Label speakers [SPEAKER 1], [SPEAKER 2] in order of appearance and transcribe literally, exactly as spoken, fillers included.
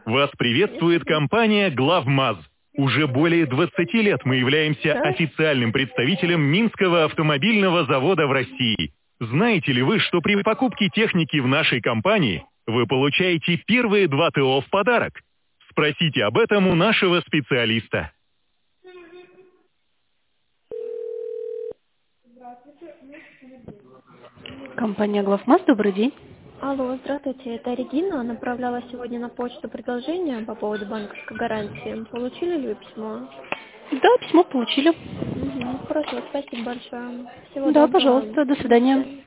[SPEAKER 1] Вас приветствует компания «Главмаз». Уже более двадцати лет мы являемся
[SPEAKER 2] Да?
[SPEAKER 1] официальным представителем Минского автомобильного завода в России. Знаете ли вы, что при покупке техники в нашей компании вы получаете первые два ТО в подарок? Спросите об этом у нашего специалиста.
[SPEAKER 3] Компания «Главмаз», добрый день.
[SPEAKER 2] Алло, здравствуйте, это Регина. Направляла сегодня на почту предложение по поводу банковской гарантии. Получили ли вы письмо?
[SPEAKER 3] Да, письмо получили.
[SPEAKER 2] Угу, хорошо, спасибо большое. Всего
[SPEAKER 3] Да,
[SPEAKER 2] доброго.
[SPEAKER 3] пожалуйста, до
[SPEAKER 2] До
[SPEAKER 3] свидания.
[SPEAKER 2] свидания.